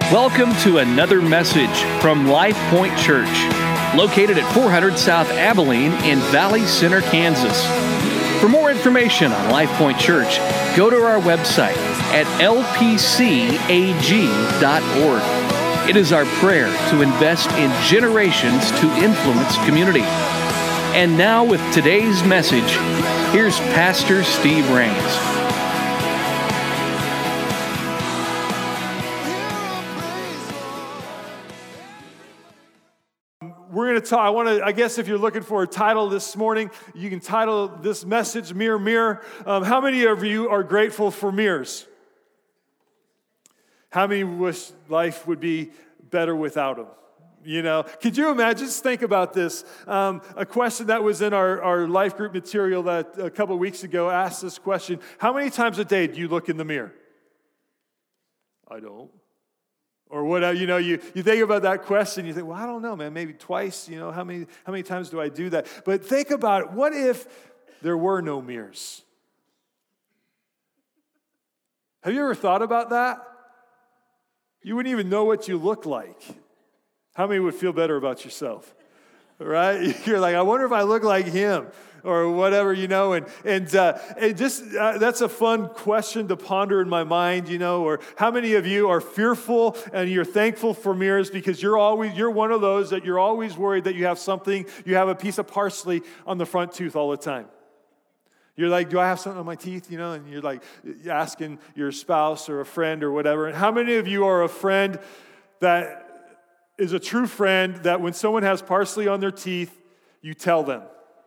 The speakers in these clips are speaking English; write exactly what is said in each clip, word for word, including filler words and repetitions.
Welcome to another message from Life Point Church, located at four hundred South Abilene in Valley Center, Kansas. For more information on Life Point Church, go to our website at l p c a g dot org. It is our prayer to invest in generations to influence community. And now with today's message, here's Pastor Steve Rains. We're going to talk, I want to, I guess if you're looking for a title this morning, you can title this message, Mirror, Mirror. Um, how many of you are grateful for mirrors? How many wish life would be better without them? You know, could you imagine, just think about this. Um, a question that was in our, our life group material that a couple of weeks ago asked this question: how many times a day do you look in the mirror? I don't. Or what, you know, you, you think about that question, you think, well, I don't know, man, maybe twice, you know, how many how many times do I do that? But think about it, what if there were no mirrors? Have you ever thought about that? You wouldn't even know what you look like. How many would feel better about yourself? Right? You're like, I wonder if I look like him or whatever, you know, and and uh, it just, uh, that's a fun question to ponder in my mind, you know, or how many of you are fearful and you're thankful for mirrors because you're always, you're one of those that you're always worried that you have something, you have a piece of parsley on the front tooth all the time. You're like, do I have something on my teeth, you know, and you're like asking your spouse or a friend or whatever. And how many of you are a friend that is a true friend that when someone has parsley on their teeth, you tell them?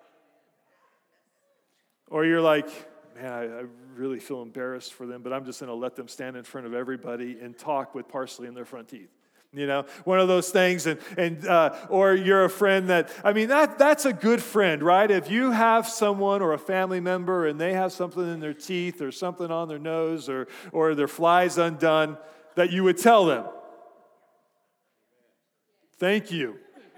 Or you're like, man, I, I really feel embarrassed for them, but I'm just going to let them stand in front of everybody and talk with parsley in their front teeth. You know, one of those things. And and uh, or you're a friend that, I mean, that that's a good friend, right? If you have someone or a family member and they have something in their teeth or something on their nose or or their flies undone, that you would tell them. Thank you.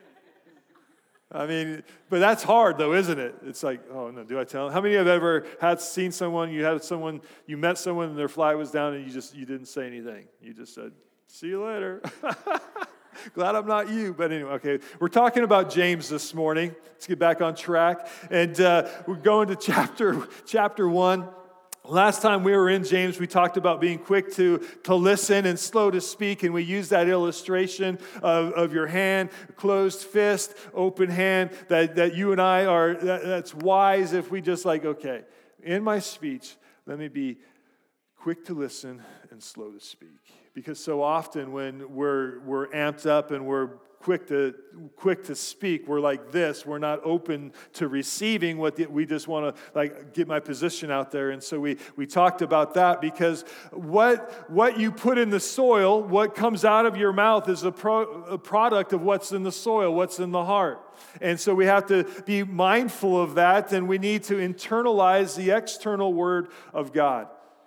I mean, but that's hard though, isn't it? It's like, oh no, do I tell them? How many have ever had seen someone, you had someone, you met someone and their fly was down and you just, you didn't say anything. You just said, see you later. Glad I'm not you. But anyway, okay. We're talking about James this morning. Let's get back on track. And uh, we're going to chapter, chapter one. Last time we were in James, we talked about being quick to, to listen and slow to speak, and we used that illustration of, of your hand, closed fist, open hand, that, that you and I are, that, that's wise if we just like, okay, in my speech, let me be quick to listen and slow to speak. Because so often when we're we're amped up and we're quick to quick to speak, we're like this. We're not open to receiving what the, we just want to like get my position out there. And so we we talked about that because what what you put in the soil, what comes out of your mouth is a, pro, a product of what's in the soil, what's in the heart. And so we have to be mindful of that, and we need to internalize the external word of God.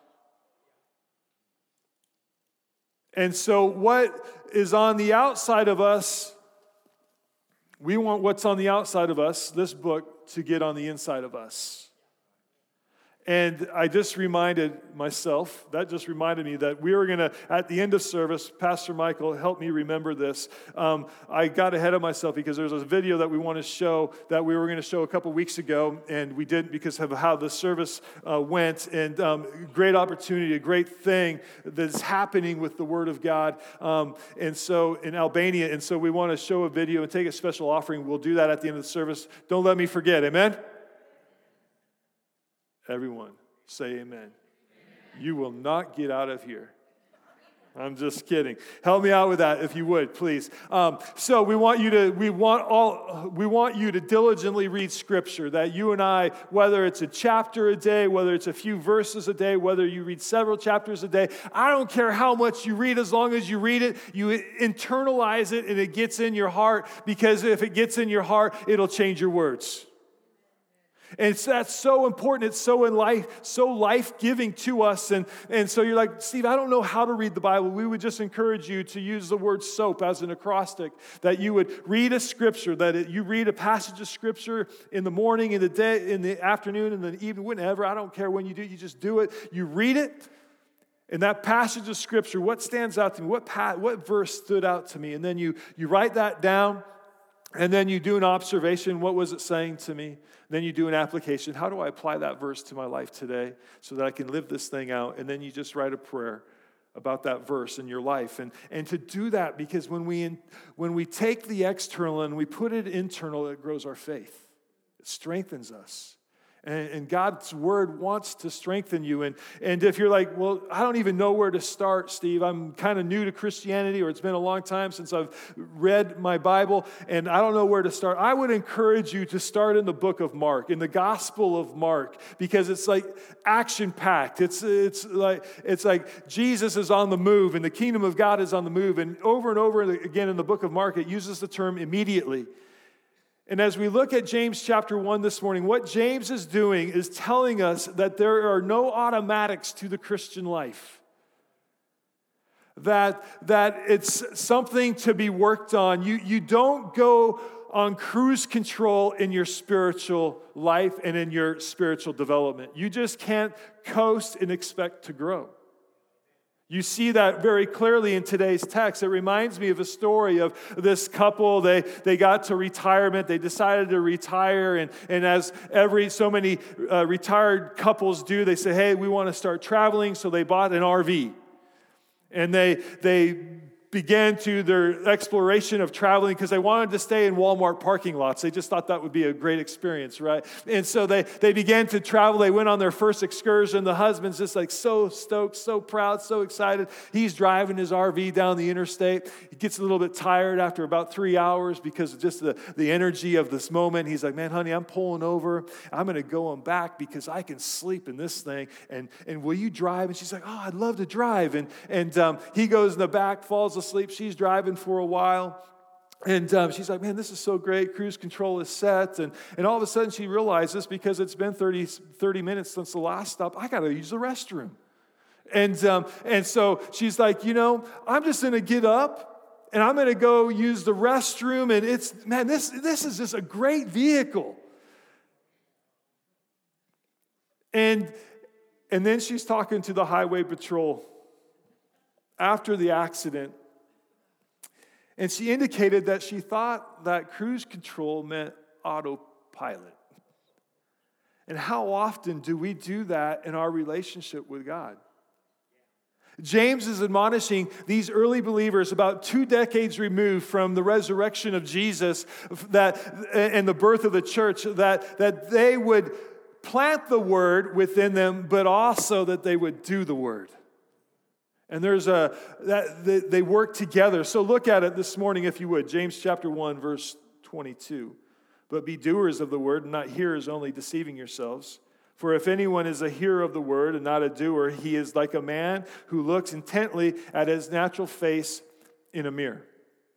And so what is on the outside of us, we want what's on the outside of us, this book, to get on the inside of us. And I just reminded myself, that just reminded me that we were going to, at the end of service, Pastor Michael helped me remember this. Um, I got ahead of myself because there's a video that we want to show that we were going to show a couple weeks ago, and we didn't because of how the service uh, went. And um, great opportunity, a great thing that's happening with the Word of God. Um, and so in Albania, and so we want to show a video and take a special offering. We'll do that at the end of the service. Don't let me forget, amen? Everyone, say amen. Amen. You will not get out of here. I'm just kidding. Help me out with that, if you would, please. Um, so we want you to, we want all, we want you to diligently read Scripture. That you and I, whether it's a chapter a day, whether it's a few verses a day, whether you read several chapters a day, I don't care how much you read, as long as you read it, you internalize it, and it gets in your heart. Because if it gets in your heart, it'll change your words. And it's, that's so important. It's so in life, so life-giving to us. And, and so you're like, Steve, I don't know how to read the Bible. We would just encourage you to use the word soap as an acrostic, that you would read a scripture, that it, you read a passage of scripture in the morning, in the day, in the afternoon, in the evening, whenever. I don't care when you do. You just do it. You read it. In that passage of Scripture, what stands out to me? What, pa- what verse stood out to me? And then you, you write that down, and then you do an observation. What was it saying to me? Then you do an application. How do I apply that verse to my life today so that I can live this thing out? And then you just write a prayer about that verse in your life. And, and to do that, because when we, in, when we take the external and we put it internal, it grows our faith. It strengthens us. And, and God's word wants to strengthen you. And, and if you're like, well, I don't even know where to start, Steve. I'm kind of new to Christianity, or it's been a long time since I've read my Bible, and I don't know where to start. I would encourage you to start in the book of Mark, in the Gospel of Mark, because it's like action-packed. It's, it's, like, it's like Jesus is on the move, and the kingdom of God is on the move. And over and over again in the book of Mark, it uses the term immediately. And as we look at James chapter one this morning, what James is doing is telling us that there are no automatics to the Christian life. That, that it's something to be worked on. You, you don't go on cruise control in your spiritual life and in your spiritual development. You just can't coast and expect to grow. You see that very clearly in today's text. It reminds me of a story of this couple. They, they got to retirement. They decided to retire. And, and as every so many uh, retired couples do, they say, hey, we want to start traveling. So they bought an R V. And they, they began to their exploration of traveling because they wanted to stay in Walmart parking lots. They just thought that would be a great experience, right? And so they, they began to travel. They went on their first excursion. The husband's just like so stoked, so proud, so excited. He's driving his R V down the interstate. He gets a little bit tired after about three hours because of just the, the energy of this moment. He's like, man, honey, I'm pulling over. I'm going to go on back because I can sleep in this thing. And, and will you drive? And she's like, oh, I'd love to drive. And, and um, he goes in the back, falls asleep. She's driving for a while. And um, she's like, man, this is so great. Cruise control is set. And, and all of a sudden she realizes, because it's been thirty, thirty minutes since the last stop, I got to use the restroom. And, um, and so she's like, you know, I'm just going to get up and I'm going to go use the restroom. And it's, man, this, this is just a great vehicle. And, and then she's talking to the highway patrol after the accident. And she indicated that she thought that cruise control meant autopilot. And how often do we do that in our relationship with God? James is admonishing these early believers about two decades removed from the resurrection of Jesus that, and the birth of the church, that, that they would plant the word within them, but also that they would do the word. And there's a, that they, they work together. So look at it this morning, if you would. James chapter one, verse twenty-two. But be doers of the word, and not hearers only, deceiving yourselves. For if anyone is a hearer of the word and not a doer, he is like a man who looks intently at his natural face in a mirror.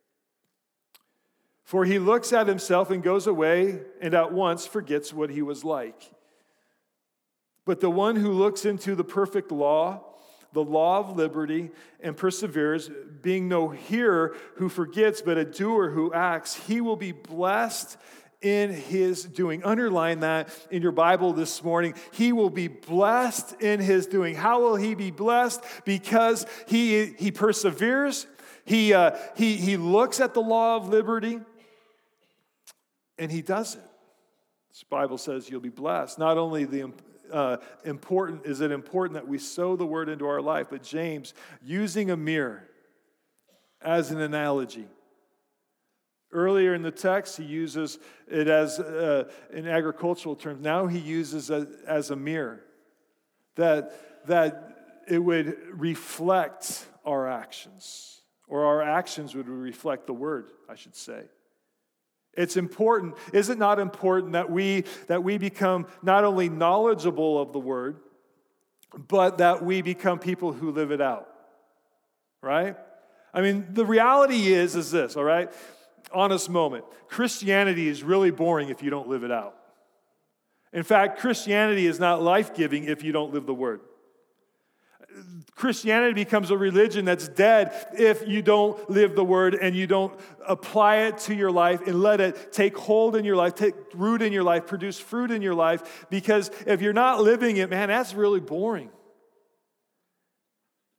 For he looks at himself and goes away and at once forgets what he was like. But the one who looks into the perfect law, the law of liberty, and perseveres, being no hearer who forgets, but a doer who acts, he will be blessed in his doing. Underline that in your Bible this morning. He will be blessed in his doing. How will he be blessed? Because he, he perseveres, he, uh, he, he looks at the law of liberty, and he does it. This Bible says you'll be blessed. Not only the Uh, important is it important that we sow the word into our life, but James, using a mirror as an analogy. Earlier in the text, he uses it as uh, in agricultural terms. Now he uses it as a mirror, that that it would reflect our actions, or our actions would reflect the word, I should say. It's important. Is it not important that we that we become not only knowledgeable of the word, but that we become people who live it out? Right? I mean, the reality is, is this, all right? Honest moment. Christianity is really boring if you don't live it out. In fact, Christianity is not life-giving if you don't live the word. Christianity becomes a religion that's dead if you don't live the word and you don't apply it to your life and let it take hold in your life, take root in your life, produce fruit in your life. Because if you're not living it, man, that's really boring.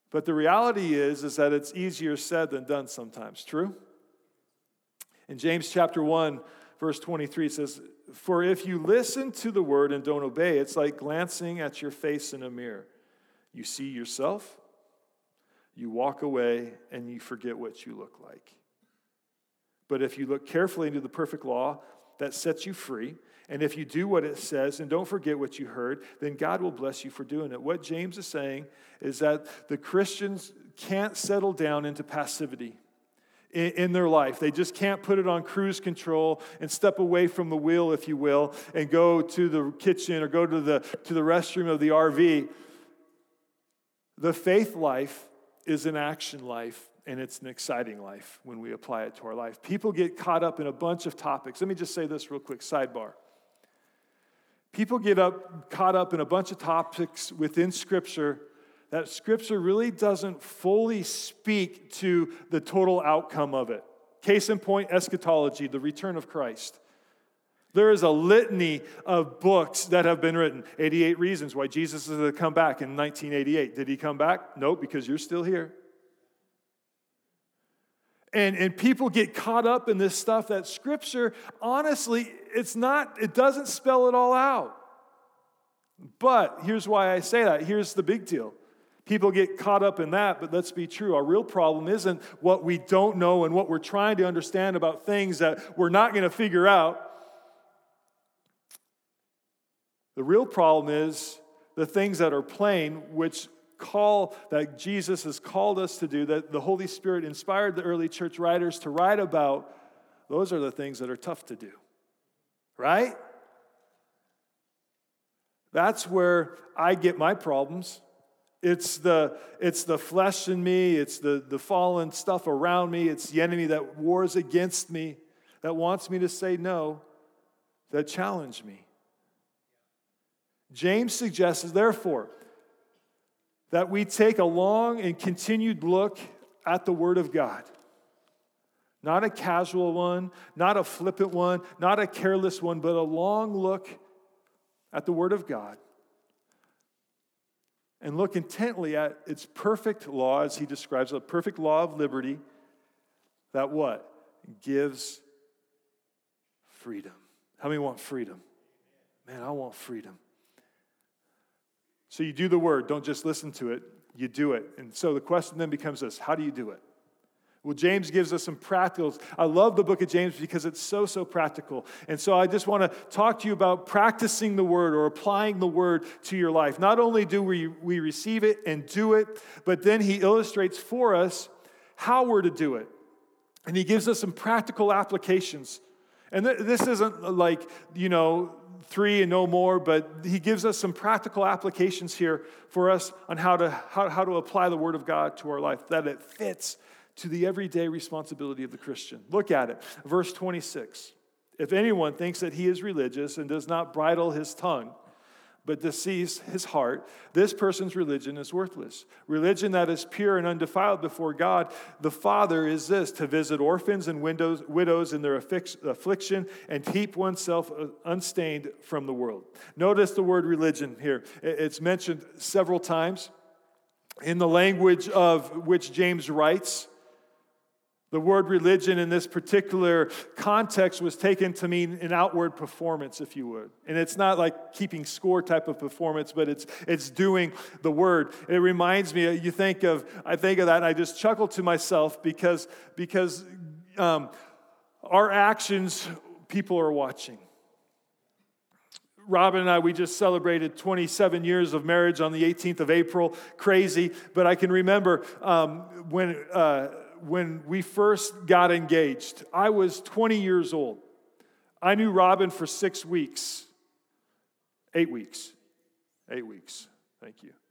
But the reality is, is that it's easier said than done sometimes. True? In James chapter one, verse twenty-three, it says, "For if you listen to the word and don't obey, it's like glancing at your face in a mirror. You see yourself, you walk away, and you forget what you look like. But if you look carefully into the perfect law that sets you free, and if you do what it says and don't forget what you heard, then God will bless you for doing it." What James is saying is that the Christians can't settle down into passivity in, in their life. They just can't put it on cruise control and step away from the wheel, if you will, and go to the kitchen or go to the, to the restroom of the R V. The faith life is an action life. And it's an exciting life when we apply it to our life. People get caught up in a bunch of topics. Let me just say this real quick, sidebar. People get up, caught up in a bunch of topics within Scripture that Scripture really doesn't fully speak to the total outcome of it. Case in point, eschatology, the return of Christ. There is a litany of books that have been written. eighty-eight reasons why Jesus is going to come back in nineteen eighty-eight. Did he come back? No, because you're still here. And, and people get caught up in this stuff that Scripture, honestly, it's not, it doesn't spell it all out. But here's why I say that. Here's the big deal. People get caught up in that, but let's be true. Our real problem isn't what we don't know and what we're trying to understand about things that we're not going to figure out. The real problem is the things that are plain, which call that Jesus has called us to do, that the Holy Spirit inspired the early church writers to write about. Those are the things that are tough to do, right? That's where I get my problems. It's the, it's the flesh in me, it's the, the fallen stuff around me, it's the enemy that wars against me, that wants me to say no, that challenge me. James suggests, therefore, that we take a long and continued look at the Word of God. Not a casual one, not a flippant one, not a careless one, but a long look at the Word of God. And look intently at its perfect law, as he describes it, a perfect law of liberty, that what? Gives freedom. How many want freedom? Man, I want freedom. So you do the word, don't just listen to it, you do it. And so the question then becomes this: how do you do it? Well, James gives us some practicals. I love the book of James because it's so, so practical. And so I just want to talk to you about practicing the word or applying the word to your life. Not only do we, we receive it and do it, but then he illustrates for us how we're to do it. And he gives us some practical applications. And th- this isn't like, you know, three and no more, but he gives us some practical applications here for us on how to how, how to apply the Word of God to our life, that it fits to the everyday responsibility of the Christian. Look at it. Verse twenty-six. If anyone thinks that he is religious and does not bridle his tongue, but deceives his heart, this person's religion is worthless. Religion that is pure and undefiled before God the Father is this: to visit orphans and widows, widows in their affliction and keep oneself unstained from the world. Notice the word religion here. It's mentioned several times in the language of which James writes. The word religion in this particular context was taken to mean an outward performance, if you would. And it's not like keeping score type of performance, but it's it's doing the word. It reminds me, you think of, I think of that, and I just chuckle to myself because, because um, our actions, people are watching. Robin and I, we just celebrated twenty-seven years of marriage on the eighteenth of April. Crazy, but I can remember um, when... Uh, When we first got engaged, I was twenty years old. I knew Robin for six weeks. Eight weeks. Eight weeks. Thank you.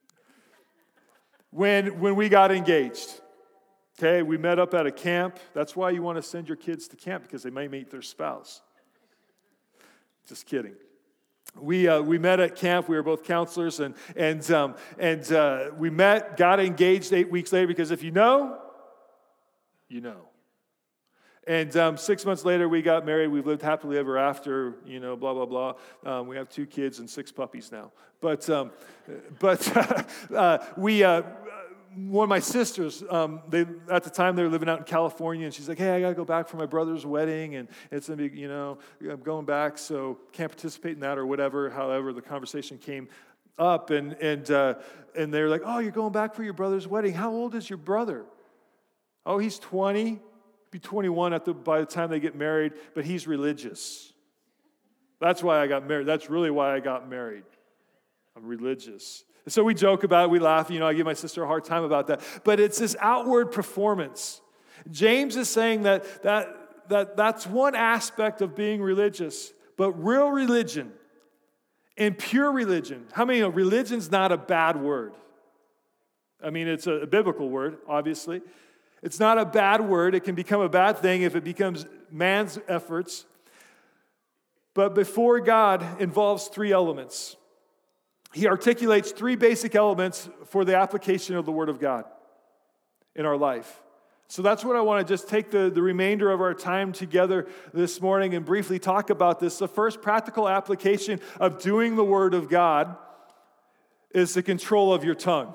When, when we got engaged, okay, we met up at a camp. That's why you want to send your kids to camp, because they may meet their spouse. Just kidding. We uh, we met at camp. We were both counselors, and and um, and uh, we met, got engaged eight weeks later, because if you know, you know. And um, six months later, we got married. We've lived happily ever after, you know, blah, blah, blah. Um, we have two kids and six puppies now. But um, but uh, we uh, one of my sisters, um, they at the time they were living out in California, and she's like, hey, I got to go back for my brother's wedding, and it's going to be, you know, I'm going back, so can't participate in that or whatever. However, the conversation came up, and and uh, and they were like, oh, you're going back for your brother's wedding. How old is your brother? Oh, he's twenty, be twenty-one at the, by the time they get married, but he's religious. That's why I got married. That's really why I got married. I'm religious. And so we joke about it, we laugh, you know, I give my sister a hard time about that. But it's this outward performance. James is saying that, that, that that's one aspect of being religious, but real religion and pure religion. How many know religion's not a bad word? I mean, it's a, a biblical word, obviously. It's not a bad word. It can become a bad thing if it becomes man's efforts. But before God involves three elements. He articulates three basic elements for the application of the Word of God in our life. So that's what I want to just take the, the remainder of our time together this morning and briefly talk about this. The first practical application of doing the Word of God is the control of your tongue.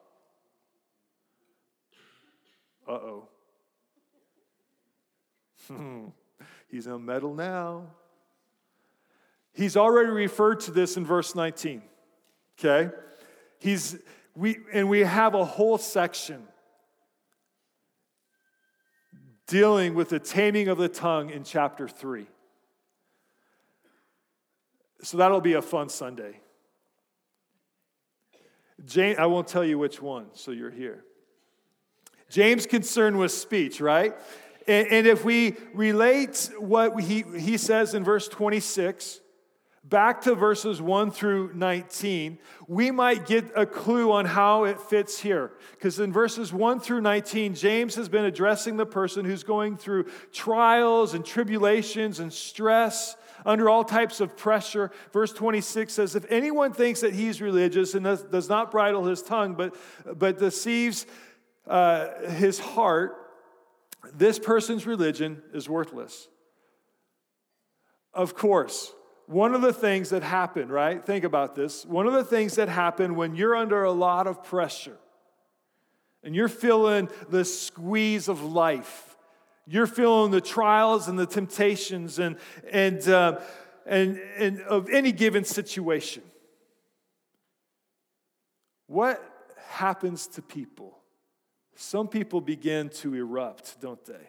Uh-oh. He's on metal now. He's already referred to this in verse nineteen. Okay? He's we and we have a whole section dealing with the taming of the tongue in chapter three. So that'll be a fun Sunday. James, I won't tell you which one, so you're here. James' concern was speech, right? And, and if we relate what he, he says in verse twenty-six back to verses one through nineteen, we might get a clue on how it fits here. Because in verses one through nineteen, James has been addressing the person who's going through trials and tribulations and stress, under all types of pressure. Verse twenty-six says, if anyone thinks that he's religious and does, does not bridle his tongue, but, but deceives uh, his heart, this person's religion is worthless. Of course, one of the things that happen, right? Think about this. One of the things that happen when you're under a lot of pressure and you're feeling the squeeze of life, you're feeling the trials and the temptations and and uh, and and of any given situation. What happens to people? Some people begin to erupt, don't they?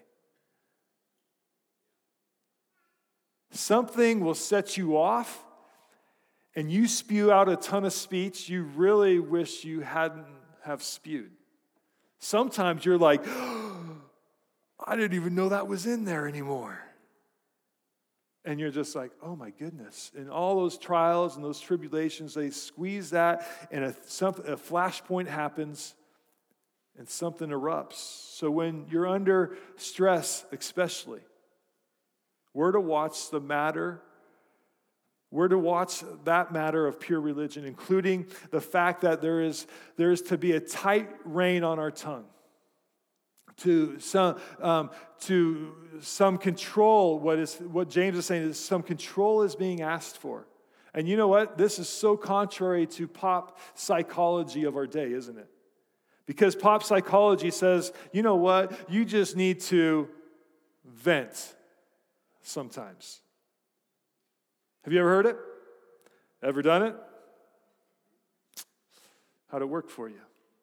Something will set you off, and you spew out a ton of speech you really wish you hadn't have spewed. Sometimes you're like, oh, I didn't even know that was in there anymore. And you're just like, oh my goodness. And all those trials and those tribulations, they squeeze that, and a, some, a flashpoint happens, and something erupts. So when you're under stress, especially, we're to watch the matter. We're to watch that matter of pure religion, including the fact that there is, there is to be a tight rein on our tongue. To some, um, to some control, what is what James is saying is some control is being asked for. And you know what? This is so contrary to pop psychology of our day, isn't it? Because pop psychology says, you know what? You just need to vent sometimes. Have you ever heard it? Ever done it? How'd it work for you?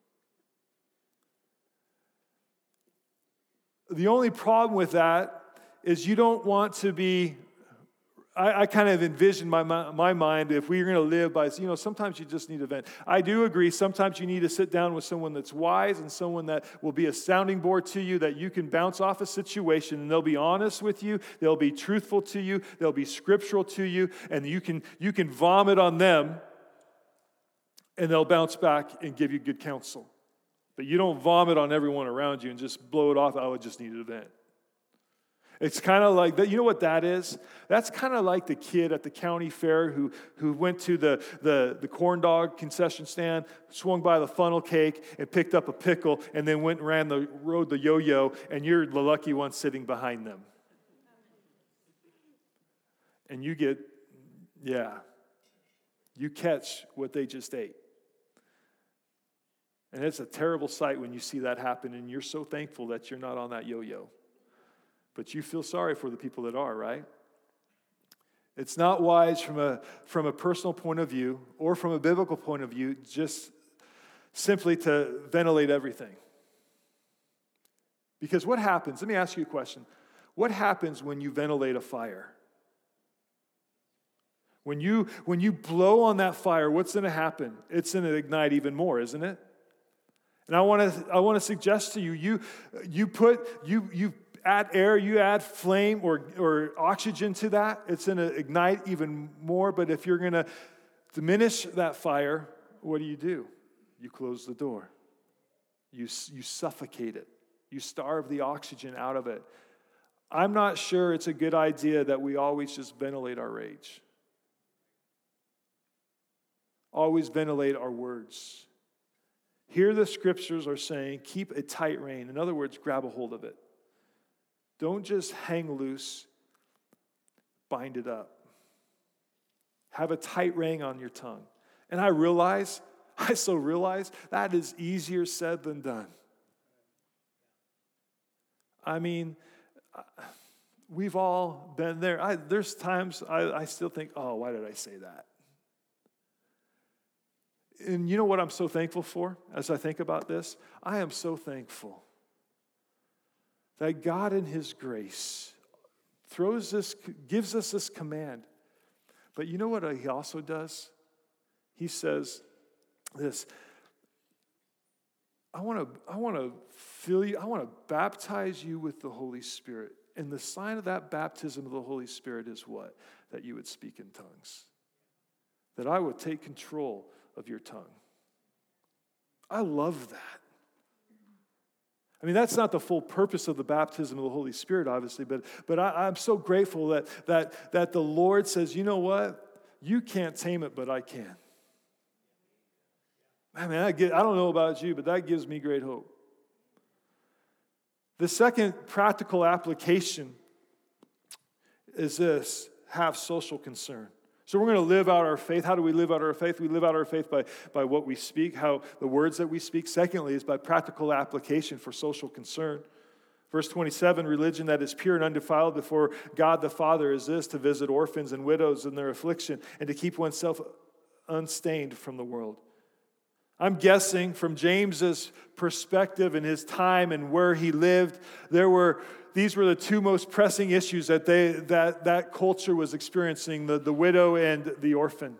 The only problem with that is you don't want to be, I, I kind of envision my, my, my mind, if we are going to live by, you know, sometimes you just need to vent. I do agree, sometimes you need to sit down with someone that's wise and someone that will be a sounding board to you, that you can bounce off a situation and they'll be honest with you, they'll be truthful to you, they'll be scriptural to you, and you can, you can vomit on them and they'll bounce back and give you good counsel. But you don't vomit on everyone around you and just blow it off, oh, I just needed a vent. It's kind of like that. You know what that is? That's kind of like the kid at the county fair who, who went to the, the, the corn dog concession stand, swung by the funnel cake, and picked up a pickle, and then went and ran the rode the yo-yo, and you're the lucky one sitting behind them. And you get, yeah, you catch what they just ate. And it's a terrible sight when you see that happen, and you're so thankful that you're not on that yo-yo. But you feel sorry for the people that are, right? It's not wise from a, from a personal point of view or from a biblical point of view just simply to ventilate everything. Because what happens, let me ask you a question. What happens when you ventilate a fire? When you, when you blow on that fire, what's going to happen? It's going to ignite even more, isn't it? And I want to I want to suggest to you, you you put you you add air, you add flame or or oxygen to that, it's going to ignite even more. But if you're going to diminish that fire, what do you do? You close the door. You you suffocate it. You starve the oxygen out of it. I'm not sure it's a good idea that we always just ventilate our rage. Always ventilate our words. Here the scriptures are saying, keep a tight rein. In other words, grab a hold of it. Don't just hang loose, bind it up. Have a tight rein on your tongue. And I realize, I so realize, that is easier said than done. I mean, we've all been there. I, there's times I, I still think, oh, why did I say that? And you know what I'm so thankful for as I think about this? I am so thankful that God in His grace throws this, gives us this command. But you know what He also does? He says this, I want to I want to fill you, I want to baptize you with the Holy Spirit. And the sign of that baptism of the Holy Spirit is what? That you would speak in tongues. That I would take control of your tongue. I love that. I mean, that's not the full purpose of the baptism of the Holy Spirit, obviously, but, but I, I'm so grateful that, that, that the Lord says, you know what? You can't tame it, but I can. I mean, I, get, I don't know about you, but that gives me great hope. The second practical application is this: have social concern. So we're going to live out our faith. How do we live out our faith? We live out our faith by, by what we speak, how the words that we speak. Secondly is by practical application for social concern. Verse twenty-seven, religion that is pure and undefiled before God the Father is this: to visit orphans and widows in their affliction and to keep oneself unstained from the world. I'm guessing from James's perspective and his time and where he lived, there were these were the two most pressing issues that they that, that culture was experiencing, the, the widow and the orphan.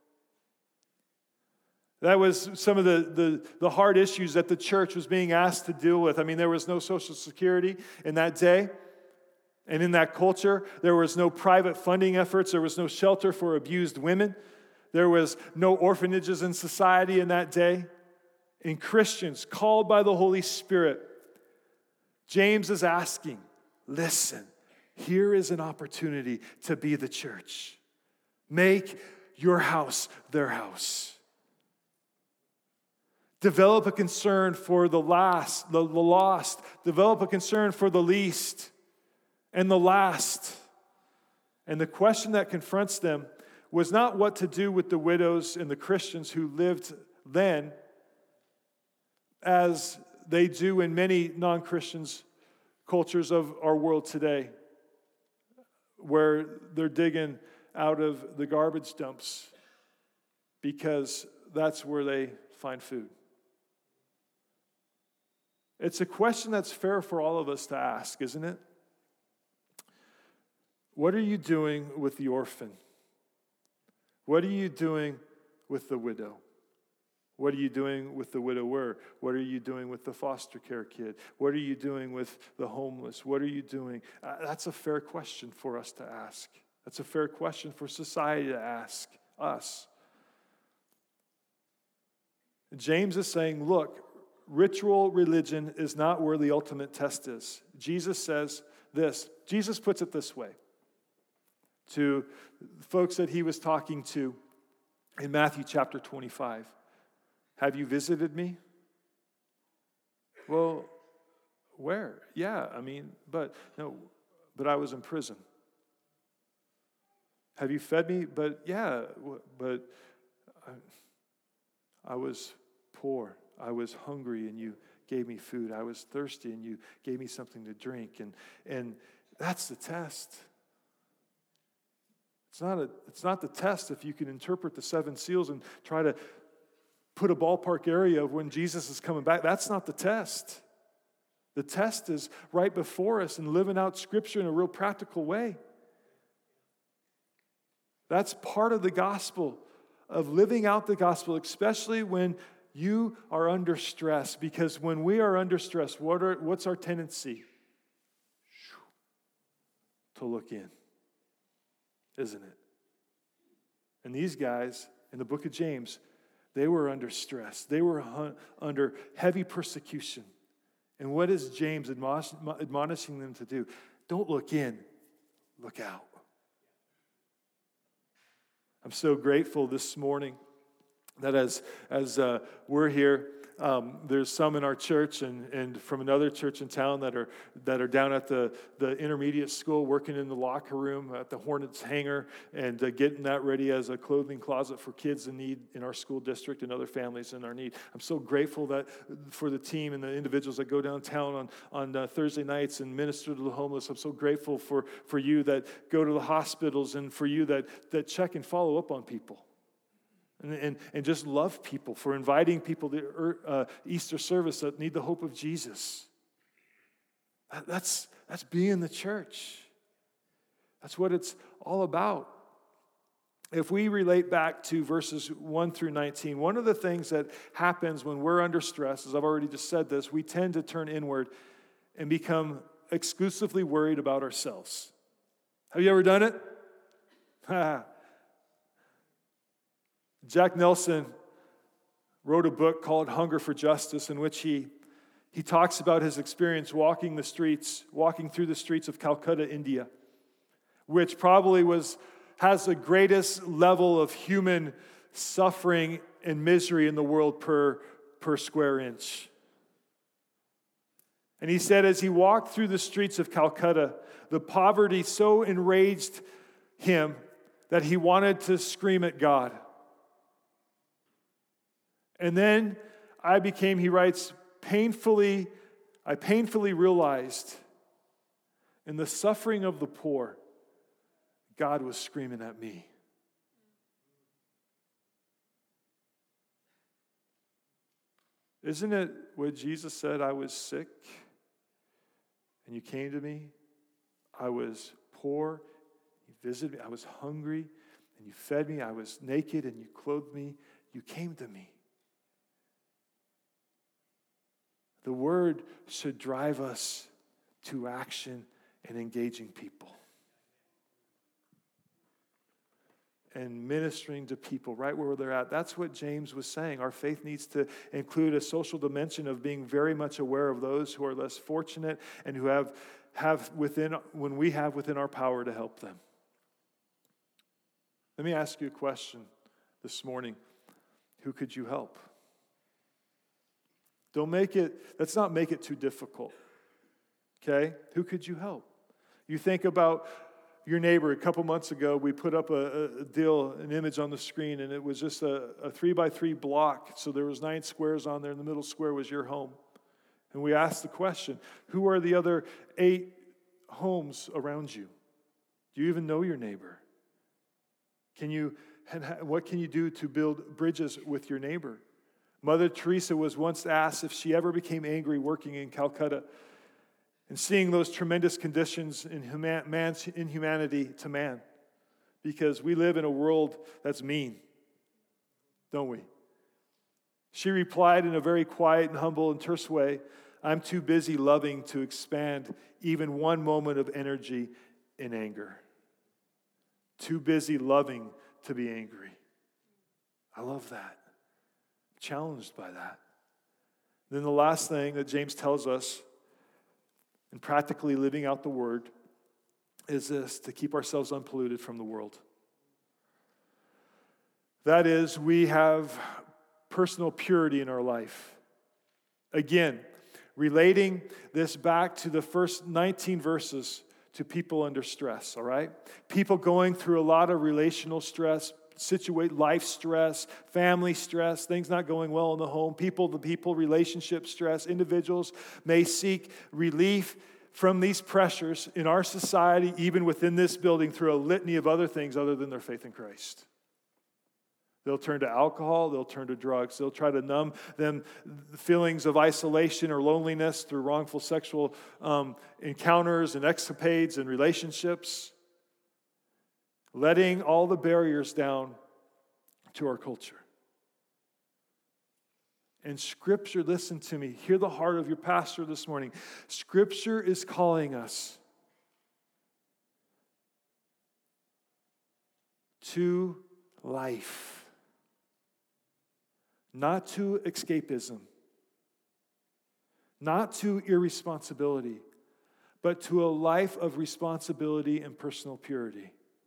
That was some of the, the, the hard issues that the church was being asked to deal with. I mean, there was no Social Security in that day. And in that culture, there was no private funding efforts. There was no shelter for abused women. There was no orphanages in society in that day. And Christians called by the Holy Spirit, James is asking, listen, here is an opportunity to be the church. Make your house their house. Develop a concern for the last, the, the lost. Develop a concern for the least and the last. And the question that confronts them was not what to do with the widows and the Christians who lived then, as they do in many non-Christians cultures of our world today, where they're digging out of the garbage dumps because that's where they find food. It's a question that's fair for all of us to ask, isn't it? What are you doing with the orphan? What are you doing with the widow? What are you doing with the widower? What are you doing with the foster care kid? What are you doing with the homeless? What are you doing? Uh, that's a fair question for us to ask. That's a fair question for society to ask us. James is saying, look, ritual religion is not where the ultimate test is. Jesus says this. Jesus puts it this way to folks that he was talking to in Matthew chapter twenty-five. Have you visited me? Well, where? Yeah, I mean, but no, but I was in prison. Have you fed me? But yeah, but I, I was poor. I was hungry and you gave me food. I was thirsty and you gave me something to drink. And, and that's the test. It's not a, it's not the test if you can interpret the seven seals and try to put a ballpark area of when Jesus is coming back. That's not the test. The test is right before us and living out Scripture in a real practical way. That's part of the gospel, of living out the gospel, especially when you are under stress. Because when we are under stress, what are, what's our tendency? To look in, isn't it? And these guys in the book of James, they were under stress. They were hun- under heavy persecution. And what is James admonish- admonishing them to do? Don't look in, look out. I'm so grateful this morning that as, as uh, we're here, um, there's some in our church and, and from another church in town that are that are down at the, the intermediate school working in the locker room at the Hornets hangar and uh, getting that ready as a clothing closet for kids in need in our school district and other families in our need. I'm so grateful that for the team and the individuals that go downtown on, on uh, Thursday nights and minister to the homeless. I'm so grateful for, for you that go to the hospitals and for you that, that check and follow up on people. And, and, and just love people, for inviting people to uh, Easter service that need the hope of Jesus. That, that's, that's being the church. That's what it's all about. If we relate back to verses one through nineteen, one of the things that happens when we're under stress, as I've already just said this, we tend to turn inward and become exclusively worried about ourselves. Have you ever done it? Jack Nelson wrote a book called Hunger for Justice, in which he, he talks about his experience walking the streets, walking through the streets of Calcutta, India, which probably was has the greatest level of human suffering and misery in the world per, per square inch. And he said as he walked through the streets of Calcutta, the poverty so enraged him that he wanted to scream at God. And then I became, he writes, painfully, I painfully realized in the suffering of the poor, God was screaming at me. Isn't it what Jesus said? I was sick and you came to me. I was poor, you visited me. I was hungry and you fed me. I was naked and you clothed me. You came to me. The word should drive us to action and engaging people. And ministering to people right where they're at. That's what James was saying. Our faith needs to include a social dimension of being very much aware of those who are less fortunate and who have, have within, when we have within our power to help them. Let me ask you a question this morning. Who could you help? Don't make it, let's not make it too difficult. Okay? Who could you help? You think about your neighbor. A couple months ago, we put up a, a deal, an image on the screen, and it was just a, a three by three block. So there was nine squares on there, and the middle square was your home. And we asked the question, who are the other eight homes around you? Do you even know your neighbor? Can you, and what can you do to build bridges with your neighbor? Mother Teresa was once asked if she ever became angry working in Calcutta and seeing those tremendous conditions in human, man's inhumanity to man, because we live in a world that's mean, don't we? She replied in a very quiet and humble and terse way, I'm too busy loving to expand even one moment of energy in anger. Too busy loving to be angry. I love that. Challenged by that. Then the last thing that James tells us in practically living out the word is this: to keep ourselves unpolluted from the world. That is, we have personal purity in our life. Again, relating this back to the first nineteen verses to people under stress, all right? People going through a lot of relational stress, situate life stress, family stress, things not going well in the home, people to people relationship stress. Individuals may seek relief from these pressures in our society, even within this building, through a litany of other things other than their faith in Christ. They'll turn to alcohol, they'll turn to drugs, they'll try to numb them feelings of isolation or loneliness through wrongful sexual um, encounters and escapades and relationships, letting all the barriers down to our culture. And Scripture, listen to me, hear the heart of your pastor this morning. Scripture is calling us to life. Not to escapism, not to irresponsibility, but to a life of responsibility and personal purity.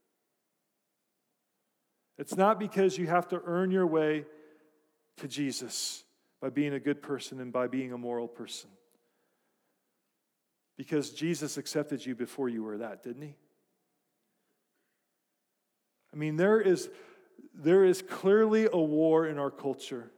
It's not because you have to earn your way to Jesus by being a good person and by being a moral person. Because Jesus accepted you before you were that, didn't he? I mean, there is, there is clearly a war in our culture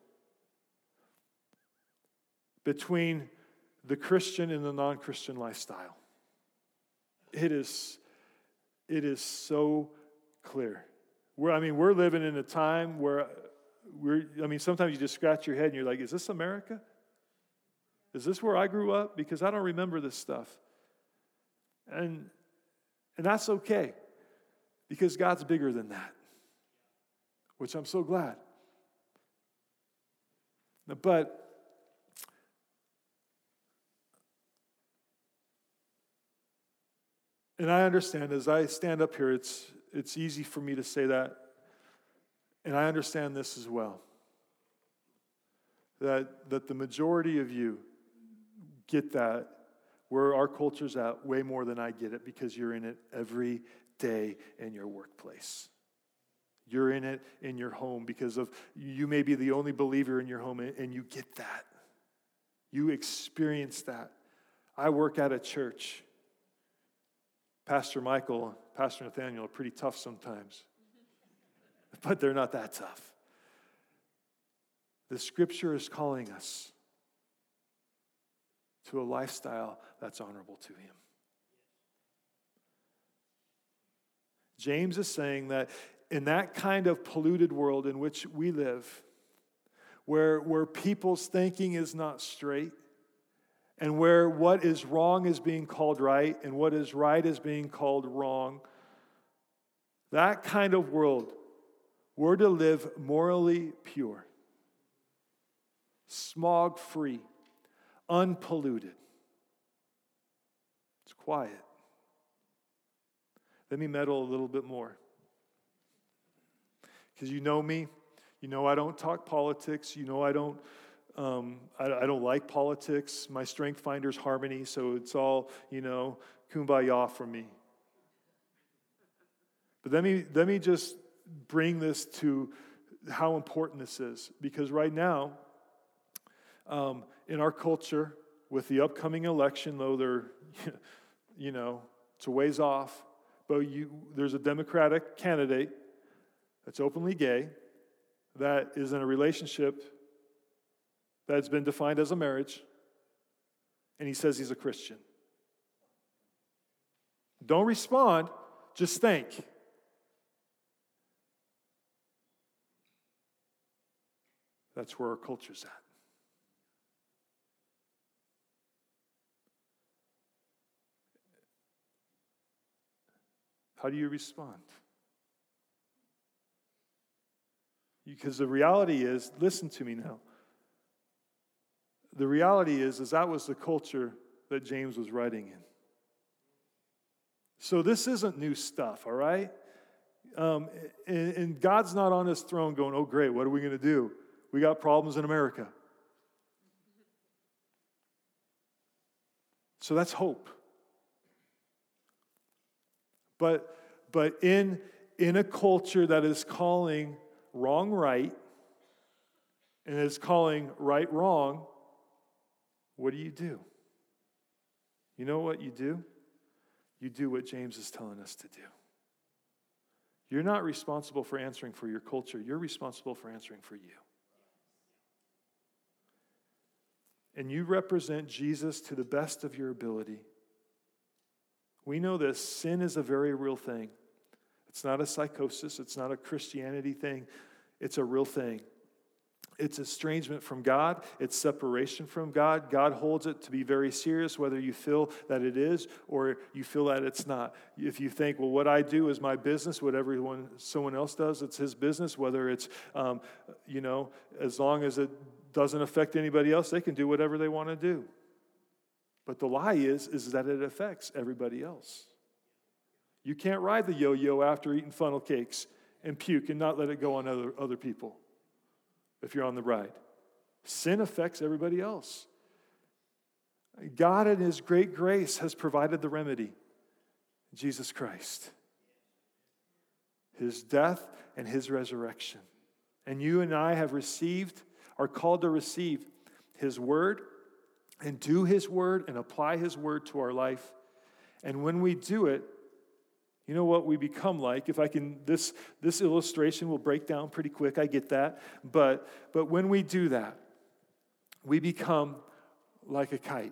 between the Christian and the non-Christian lifestyle. It is, it is so clear. We're, I mean, we're living in a time where we're, I mean, sometimes you just scratch your head and you're like, is this America? Is this where I grew up? Because I don't remember this stuff. And, and that's okay, because God's bigger than that, which I'm so glad. But and I understand, as I stand up here, it's it's easy for me to say that. And I understand this as well. That, that the majority of you get that, where our culture's at, way more than I get it, because you're in it every day in your workplace. You're in it in your home because of, you may be the only believer in your home, and you get that. You experience that. I work at a church. Pastor Michael, Pastor Nathaniel are pretty tough sometimes. But they're not that tough. The Scripture is calling us to a lifestyle that's honorable to Him. James is saying that in that kind of polluted world in which we live, where, where people's thinking is not straight, and where what is wrong is being called right, and what is right is being called wrong, that kind of world, we're to live morally pure, smog-free, unpolluted. It's quiet. Let me meddle a little bit more. Because you know me, you know I don't talk politics, you know I don't Um, I, I don't like politics. My strength finder's harmony, so it's all, you know, kumbaya for me. But let me let me just bring this to how important this is, because right now, um, in our culture, with the upcoming election, though they're, you know, it's a ways off, but you there's a Democratic candidate that's openly gay, that is in a relationship that's been defined as a marriage, and he says he's a Christian. Don't respond, just think. That's where our culture's at. How do you respond? Because the reality is, listen to me now. The reality is, is that was the culture that James was writing in. So this isn't new stuff, all right? Um, and, and God's not on his throne going, oh, great, what are we going to do? We got problems in America. So that's hope. But, but in, in a culture that is calling wrong right, and is calling right wrong, what do you do? You know what you do? You do what James is telling us to do. You're not responsible for answering for your culture. You're responsible for answering for you. And you represent Jesus to the best of your ability. We know this. Sin is a very real thing. It's not a psychosis. It's not a Christianity thing. It's a real thing. It's estrangement from God. It's separation from God. God holds it to be very serious, whether you feel that it is or you feel that it's not. If you think, well, what I do is my business, what everyone, someone else does, it's his business, whether it's, um, you know, as long as it doesn't affect anybody else, they can do whatever they want to do. But the lie is, is that it affects everybody else. You can't ride the yo-yo after eating funnel cakes and puke and not let it go on other, other people. If you're on the ride. Sin affects everybody else. God in his great grace has provided the remedy. Jesus Christ. His death and his resurrection. And you and I have received, are called to receive his word and do his word and apply his word to our life. And when we do it, you know what we become like? If I can, this, this illustration will break down pretty quick, I get that. But, but when we do that, we become like a kite.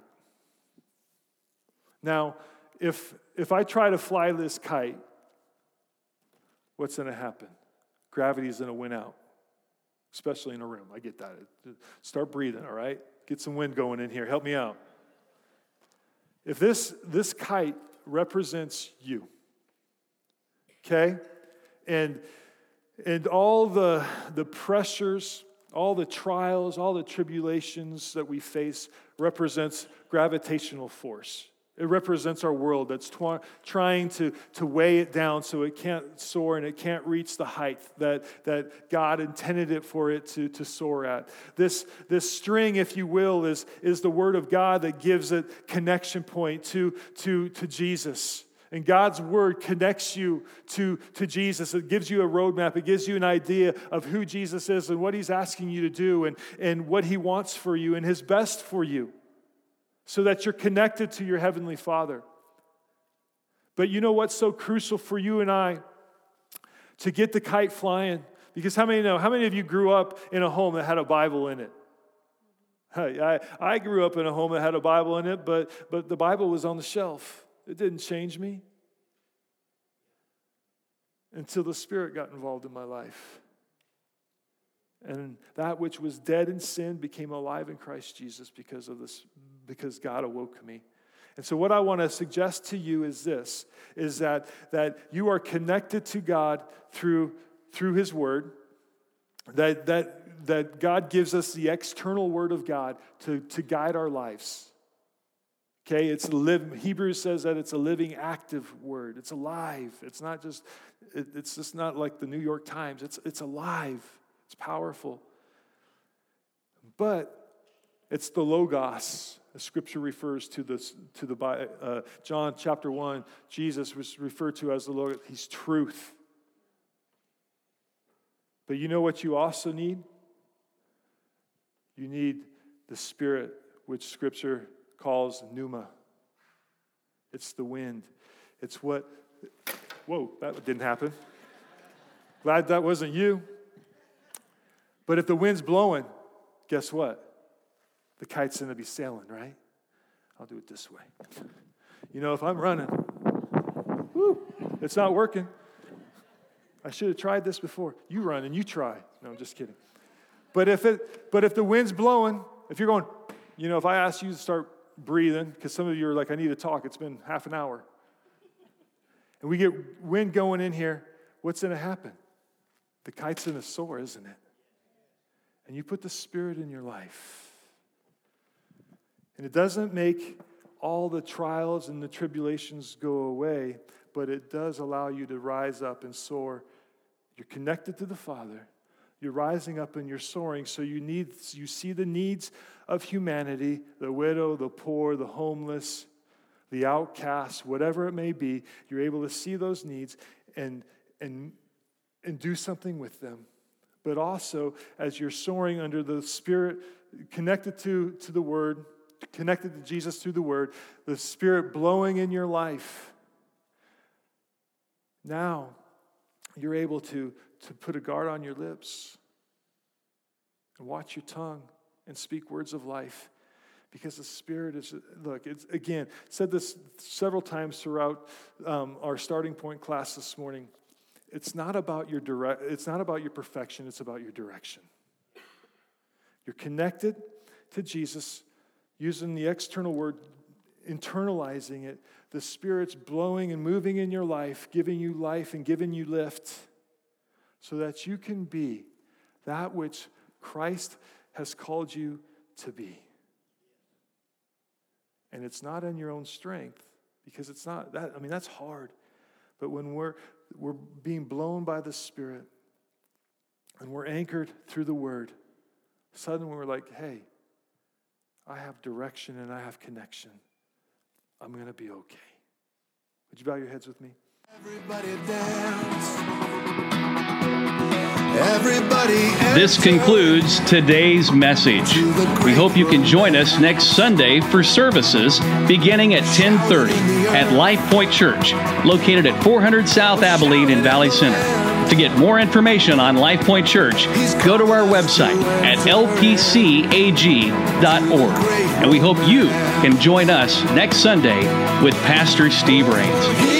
Now, if, if I try to fly this kite, what's going to happen? Gravity's going to win out, especially in a room. I get that. Start breathing, all right? Get some wind going in here. Help me out. If this, this kite represents you, okay? And and all the, the pressures, all the trials, all the tribulations that we face represents gravitational force. It represents our world that's tw- trying to, to weigh it down so it can't soar and it can't reach the height that, that God intended it for it to, to soar at. This, this string, if you will, is, is the Word of God that gives it connection point to, to, to Jesus. And God's word connects you to, to Jesus. It gives you a roadmap. It gives you an idea of who Jesus is and what he's asking you to do and, and what he wants for you and his best for you so that you're connected to your heavenly Father. But you know what's so crucial for you and I? To get the kite flying. Because how many know? How many of you grew up in a home that had a Bible in it? I, I grew up in a home that had a Bible in it, but, but the Bible was on the shelf. It didn't change me until the Spirit got involved in my life. And that which was dead in sin became alive in Christ Jesus because of this, because God awoke me. And so what I want to suggest to you is this, is that, that you are connected to God through, through his word, that, that, that God gives us the external word of God to, to guide our lives. Okay, it's live. Hebrews says that it's a living, active word. It's alive. It's not just. It, it's just not like the New York Times. It's it's alive. It's powerful. But it's the Logos. The Scripture refers to this to the uh, John chapter one. Jesus was referred to as the Logos. He's truth. But you know what you also need? You need the Spirit, which Scripture calls pneuma. It's the wind. It's what, whoa, that didn't happen. Glad that wasn't you. But if the wind's blowing, guess what? The kite's going to be sailing, right? I'll do it this way. You know, if I'm running, whoo, it's not working. I should have tried this before. You run and you try. No, I'm just kidding. But if it, but if the wind's blowing, if you're going, you know, if I ask you to start breathing, because some of you are like, I need to talk. It's been half an hour. And we get wind going in here. What's going to happen? The kite's going to soar, isn't it? And you put the Spirit in your life. And it doesn't make all the trials and the tribulations go away, but it does allow you to rise up and soar. You're connected to the Father. You're rising up and you're soaring, so you need you see the needs of humanity, the widow, the poor, the homeless, the outcast, whatever it may be. You're able to see those needs and and and do something with them. But also, as you're soaring under the Spirit, connected to, to the Word, connected to Jesus through the Word, the Spirit blowing in your life. Now, you're able to, to put a guard on your lips and watch your tongue and speak words of life. Because the Spirit is, look, it's, again, said this several times throughout um, our starting point class this morning. It's not about your direct, it's not about your perfection, it's about your direction. You're connected to Jesus, using the external word, internalizing it. The Spirit's blowing and moving in your life, giving you life and giving you lift, so that you can be that which Christ has called you to be. And it's not in your own strength, because it's not that, I mean, that's hard. But when we're we're being blown by the Spirit and we're anchored through the Word, suddenly we're like, hey, I have direction and I have connection. I'm going to be okay. Would you bow your heads with me? Everybody dance. Everybody This concludes today's message. We hope you can join us next Sunday for services beginning at ten thirty at Life Point Church, located at four hundred South Abilene in Valley Center. To get more information on Life Point Church, go to our website at l p c a g dot org. And we hope you can join us next Sunday with Pastor Steve Rains.